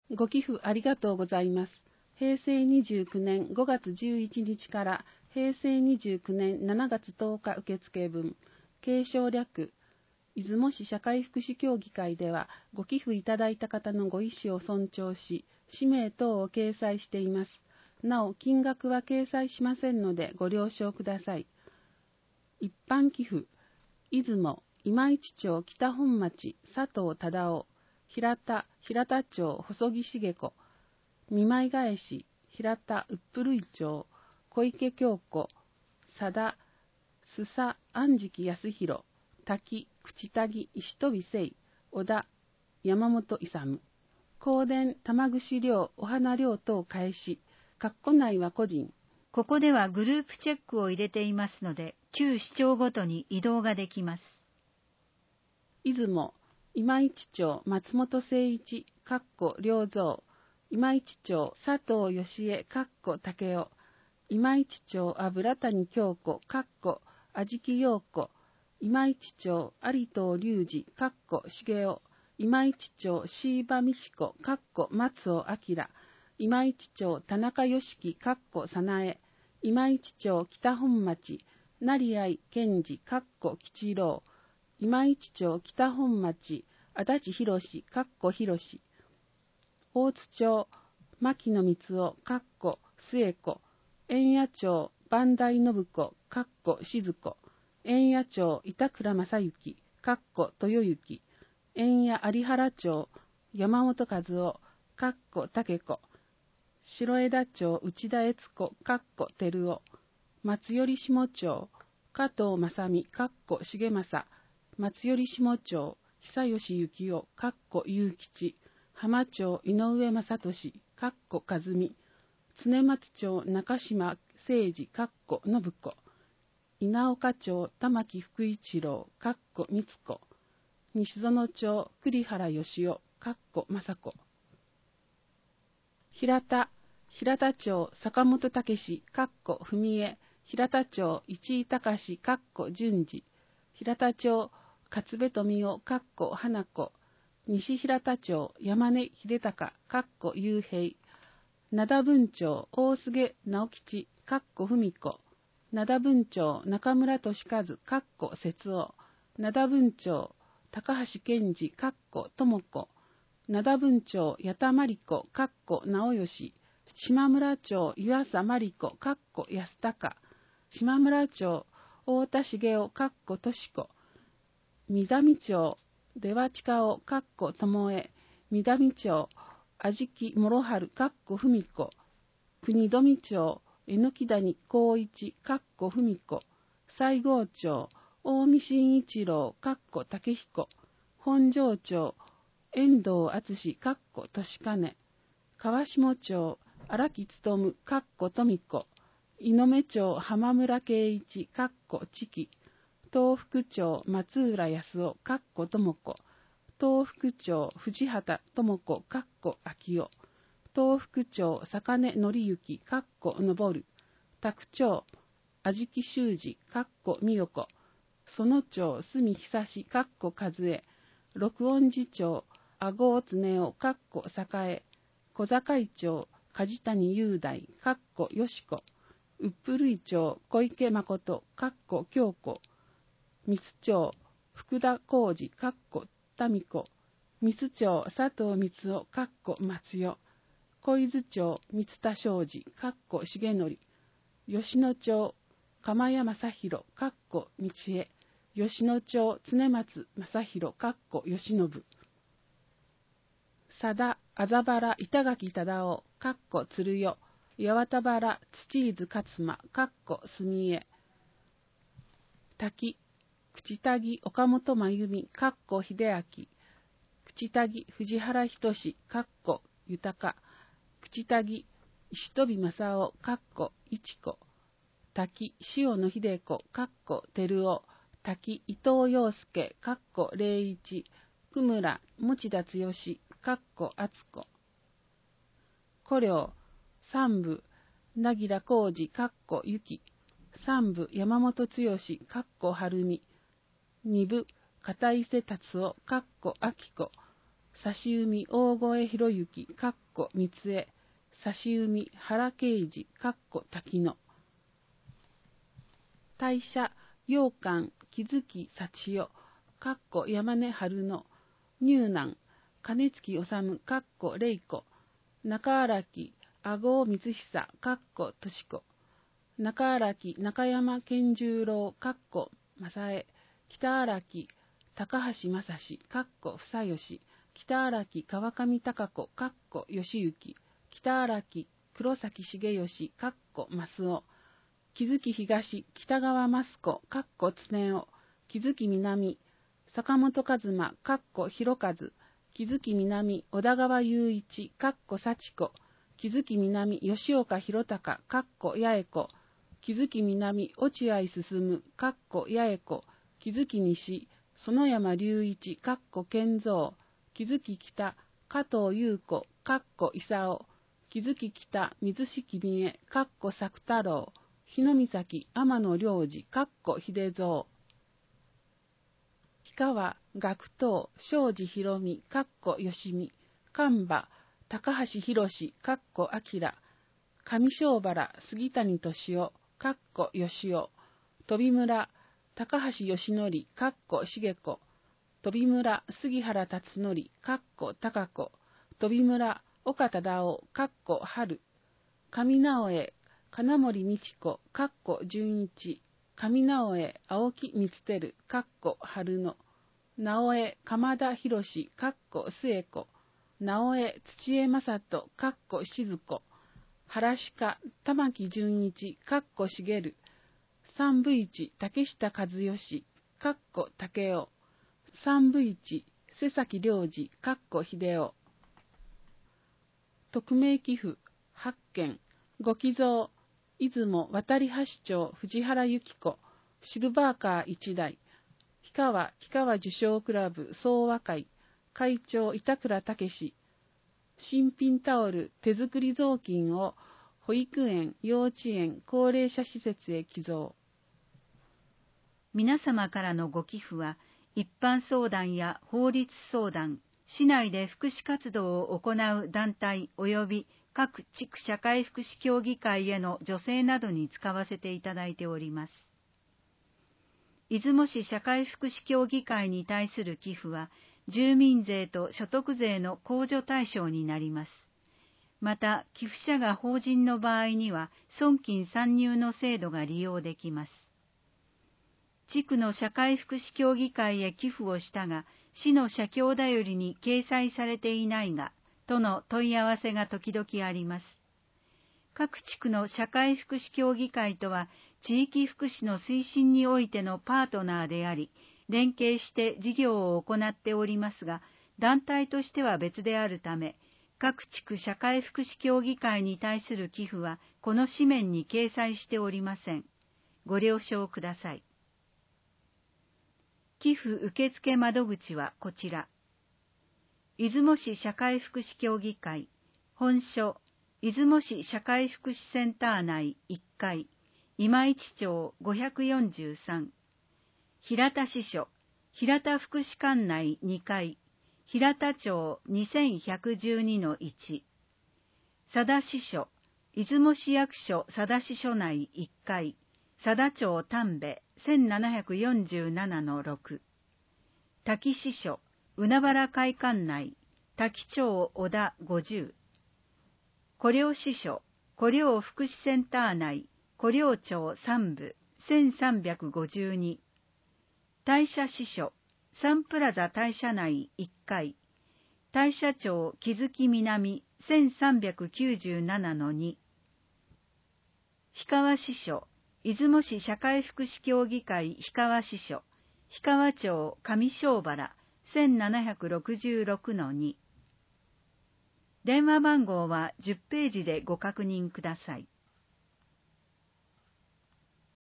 ご寄付ありがとうございます。平成29年5月11日から平成29年7月10日受付分、継承略、出雲市社会福祉協議会では、ご寄付いただいた方のご意思を尊重し、氏名等を掲載しています。なお、金額は掲載しませんのでご了承ください。一般寄付、出雲、今市町北本町佐藤忠夫、平田町細木茂子、見舞返し平田うっぷるい町小池京子、佐田須佐安食康弘、滝口谷石飛聖、小田山本勇、香典玉串料お花料等開始、括弧内は個人。 ここではグループチェックを入れていますので、旧市町ごとに移動ができます。 出雲、今市町松本誠一、良三、今市町佐藤義恵、武雄、今市町油谷京子、安食陽子、今市町有藤隆二、重雄、今市町椎葉美智子、松尾明、今市町田中良樹、早苗、今市町北本町、成合健二、吉郎、今市町北本町、足立博士、博大津町、牧野光夫、末子、円谷町、磐梯信子、静子、円谷町、板倉正幸、豊幸、円谷有原町、山本和夫、武子、白枝町、内田悦子、照夫、松寄下町、加藤正美、重政、松寄下町、久吉幸夫、雄吉、浜町、井上正俊、和美、常松町、中島誠治、信子、稲岡町、玉木福一郎、光子、西園町、栗原義雄、政子、平田町、坂本武史、文江、平田町、市井隆、順次、平田町、勝部富夫、花子、西平田町、山根秀隆、雄平、灘分町、大菅直吉、文子、灘分町、中村俊和、節夫、灘分町、高橋健二、智子、灘分町、八田真理子、直義、島村町、湯浅真理子、安高、島村町、太田茂雄、俊子、南町、出羽近尾、智江、南町、安食諸春、文子、国富町、榎谷光一、文子、西郷町、近江真一郎、武彦、本庄町、遠藤敦、俊金、川下町、荒木勉、富子、井上町、浜村圭一、知己、東福町、松浦康夫、智子、東福町、藤畑智子、昭夫、東福町、坂根則之、昇、宅町、安食修二、美代子、園町、住久志、和江、六音寺町、阿郷常夫、栄、小坂町、梶谷雄大、よし子、うっぷるい町、小池誠、京子、三津町、福田浩二、民子、三津町、佐藤光夫、松代、小伊豆町、三田昌司、重則、吉野町、釜山正宏、道江、吉野町、常松正宏、吉信、佐田、あざばら、板垣忠夫、鶴代、八幡原、土伊豆勝間、住江、滝、口谷、岡本真由美、秀明、口谷、藤原仁、豊、口谷、石飛正夫、一子、滝、塩野秀子、照夫、滝、伊藤洋介、霊一、久村、持田剛、敦子、古領、三部、名木浩二、ゆき、三部、山本剛、晴美、二部、片伊勢達夫、明子、 差し海大越博之、かっこ三重、差し海原啓治、かっこ滝野。大社、陽館、木月幸代、かっこ山根春野。入南、金月治、かっこ玲子。中荒木、阿郷光久、かっこ俊子。中荒木、中山健十郎、かっこ正江。北荒木、高橋正史、かっこ房吉。北荒木、川上孝子、かっこ義行。北荒木、黒崎重義、かっこ増尾。木月東、北川益子、かっこ常夫。木月南、坂本一馬、かっこ広和。木月南、小田川雄一、かっこ幸子。木月南、吉岡弘隆、かっこ八重子。木月南、落合進、かっこ八重子。木月西、園山隆一、かっこ健三。木月北、加藤優子、かっこ勲。木月北、水敷美恵、かっこ作太郎。日の岬、天野良二、かっこ秀蔵。氷川、学頭、庄司博美、かっこ吉見。神場、高橋博、かっこ明。上庄原、杉谷敏夫、かっこ義雄。飛村、高橋義則、かっこ重子。飛村、杉原辰徳、かっこ高子。飛村、岡忠夫、かっこ春。上直江、金森美智子、かっこ純一。上直江、青木光輝、かっこ春野。直江、鎌田博、かっこ末子。直江、土江正人、かっこ静子。原鹿、玉木純一、かっこ茂。三部一、竹下和義、かっこ武雄。三部一、瀬崎良二、かっこ秀夫。匿名寄付、8件。ご寄贈、出雲渡橋町藤原由紀子、シルバーカー1台。氷川受賞クラブ総和会、会長板倉武史。新品タオル手作り雑巾を保育園、幼稚園、高齢者施設へ寄贈。 皆様からのご寄付は、一般相談や法律相談、市内で福祉活動を行う団体及び各地区社会福祉協議会への助成などに使わせていただいております。出雲市社会福祉協議会に対する寄付は、住民税と所得税の控除対象になります。また、寄付者が法人の場合には、損金算入の制度が利用できます。地区の社会福祉協議会へ寄付をしたが、市の社協だよりに掲載されていないが、との問い合わせが時々あります。各地区の社会福祉協議会とは、地域福祉の推進においてのパートナーであり、連携して事業を行っておりますが、団体としては別であるため、各地区社会福祉協議会に対する寄付は、この紙面に掲載しておりません。ご了承ください。寄付受付窓口はこちら。出雲市社会福祉協議会、本所、出雲市社会福祉センター内1階、今市町543、平田支所、平田福祉館内2階、平田町2112-1、佐田支所、出雲市役所佐田支所内1階、佐田町丹部1747-6、滝支所、海原会館内、滝町小田50、古陵支所、古陵福祉センター内、古陵町3部1352、大社支所、サンプラザ大社内1階、大社町木月南1397-2、氷川支所、出雲市社会福祉協議会氷川支所、氷川町上庄原1766-2。電話番号は10ページでご確認ください。